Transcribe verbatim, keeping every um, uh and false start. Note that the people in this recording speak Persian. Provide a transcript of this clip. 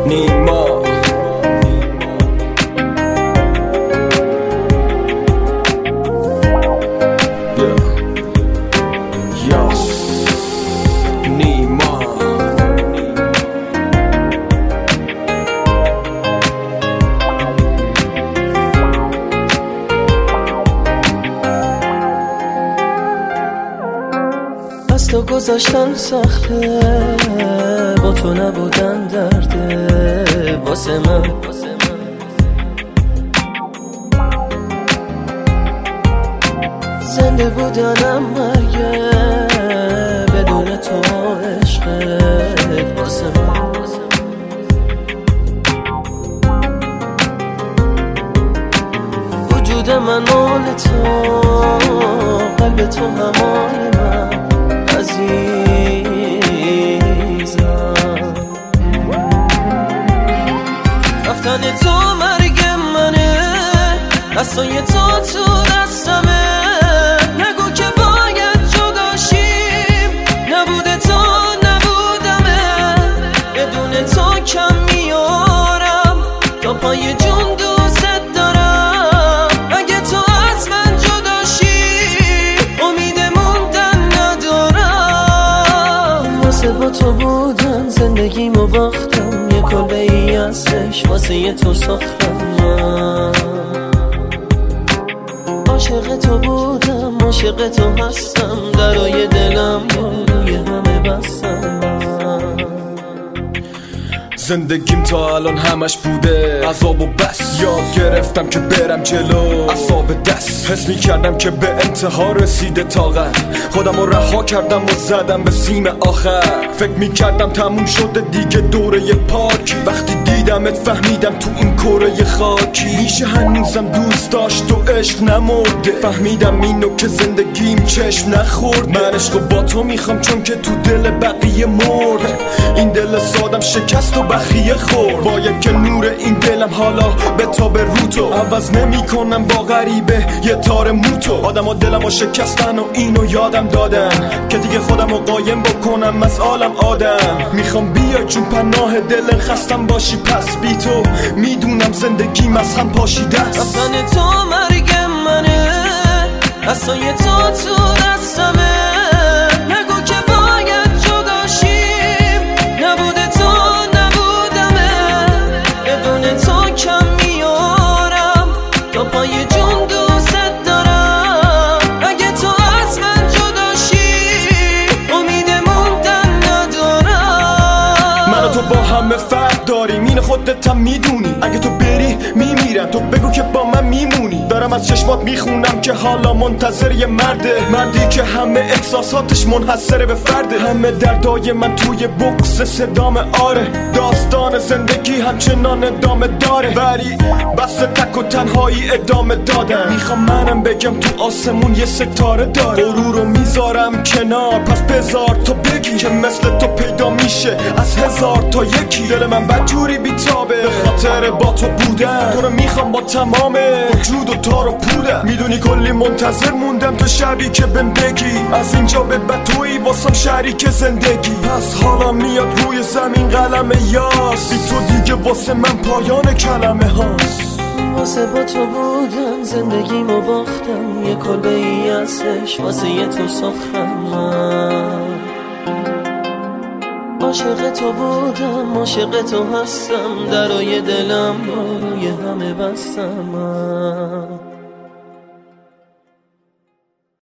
نیما از تو گذاشتن سخته، با تو نبودن درده واسه من. زنده بودنم مرگه بدون تو، عشقت واسه من. وجود من مال تو، قلب تو همال من عزیزم. رفتن تو مرگ منه، دستای تو تو دستمه. نگو که باید جداشیم، نبوده تو نبودمه. بدون تو کم میارم، تا پای جون دوست دارم. اگه تو از من جداشی، امید موندن ندارم. واسه با تو بودن زندگیمو باختم، یه کلبه ای ازش واسه یه تو ساختم. من عاشق تو بودم، عاشق تو هستم. درای دلم روی همه بستم. زندگیم تا الان همش بوده عذاب و بس. یاد گرفتم که برم جلو، عصاب دست. حس می کردم که به انتها رسیده طاقت. خودم رو رها کردم و زدم به سیم آخر. فکر می کردم تموم شده دیگه دوره پاکی. وقتی دیدمت فهمیدم تو این کره خاکی میشه هنوزم دوست داشت و عشق نمرده. فهمیدم اینو که زندگیم چشم نخورد. من عشقو با تو میخوام چون که تو دل بقیه مرد. این دل سادم شکست و بخیه خورد. باید که نور این دلم حالا به تا به رو تو. عوض نمی کنم با غریبه یه تار موتو. آدم ها دلم ها شکستن و اینو یادم دادن که دیگه خودم رو قایم بکنم از عالم آدم. میخوام بیای چون پناه دل خستم باشی. پس بی تو میدونم زندگیم از هم پاشیده است. رفتن تو مرگ منه، دستای تو تو دستمه. نگو که باید جداشیم، نبوده تو نبودمه. بدون تو کم میارم، تا پای جون دوست دارم. اگه تو از من جداشی، امید موندن ندارم. من و تو با همه فرق داریم، این خودت هم میدونی. اگه تو بری میمیرم، تو بگو که با من میمونی. دارم از چشمات میخونم که حالا منتظر یه مرده. مردی که همه احساساتش منحصره به فرده. همه دردای من توی بکس صدام آره. داستان زندگی همچنان ادامه داره، ولی بس تک و تنهایی ادامه دادم. میخوام منم بگم تو آسمون یه ستاره داره. غرور رو میذارم کنار، پس بذار تو بگی که مثل تو پیدا میشه از هزار تا یکی. دل من بدجوری بیتابه به خاطر با تو بودن. تو رو میخوام با تمام وجود و تار و پودم. میدونی کلی منتظر موندم تو شبی که بهم بگی از اینجا به بعد تویی واسم شریک زندگی. پس حالا میاد روی زمین قلم یاس. بی تو دیگه واسه من پایان کلمه هاست. واسه با تو بودن زندگیمو باختم، یه کلبه ای ازش واسه یه تو ساختم. من عاشق تو بودم، عاشق تو هستم. درای دلم روی همه بستم. من